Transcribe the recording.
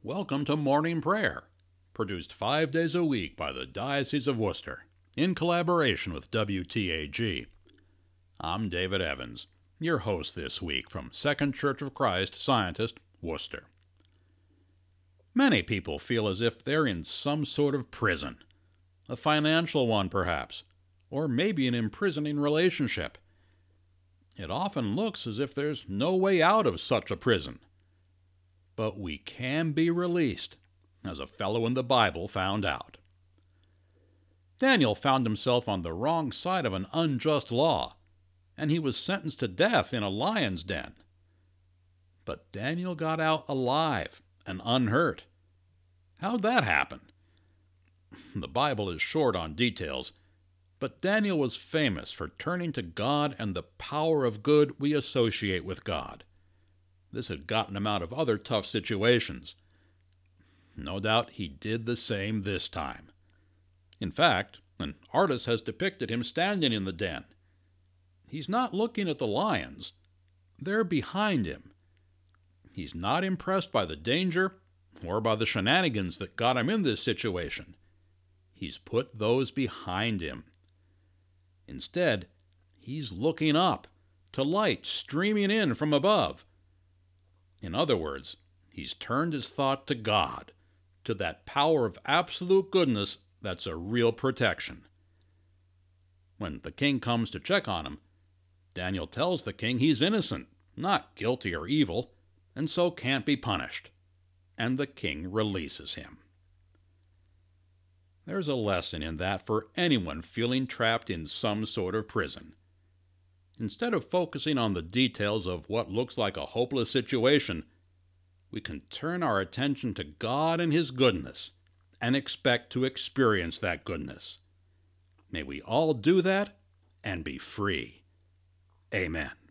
Welcome to Morning Prayer, produced 5 days a week by the Diocese of Worcester, in collaboration with WTAG. I'm David Evans, your host this week from Second Church of Christ, Scientist, Worcester. Many people feel as if they're in some sort of prison, a financial one perhaps, or maybe an imprisoning relationship. It often looks as if there's no way out of such a prison. But we can be released, as a fellow in the Bible found out. Daniel found himself on the wrong side of an unjust law, and he was sentenced to death in a lion's den. But Daniel got out alive and unhurt. How'd that happen? The Bible is short on details, but Daniel was famous for turning to God and the power of good we associate with God. This had gotten him out of other tough situations. No doubt he did the same this time. In fact, an artist has depicted him standing in the den. He's not looking at the lions. They're behind him. He's not impressed by the danger or by the shenanigans that got him in this situation. He's put those behind him. Instead, he's looking up to light streaming in from above. In other words, he's turned his thought to God, to that power of absolute goodness that's a real protection. When the king comes to check on him, Daniel tells the king he's innocent, not guilty or evil, and so can't be punished. And the king releases him. There's a lesson in that for anyone feeling trapped in some sort of prison. Instead of focusing on the details of what looks like a hopeless situation, we can turn our attention to God and His goodness and expect to experience that goodness. May we all do that and be free. Amen.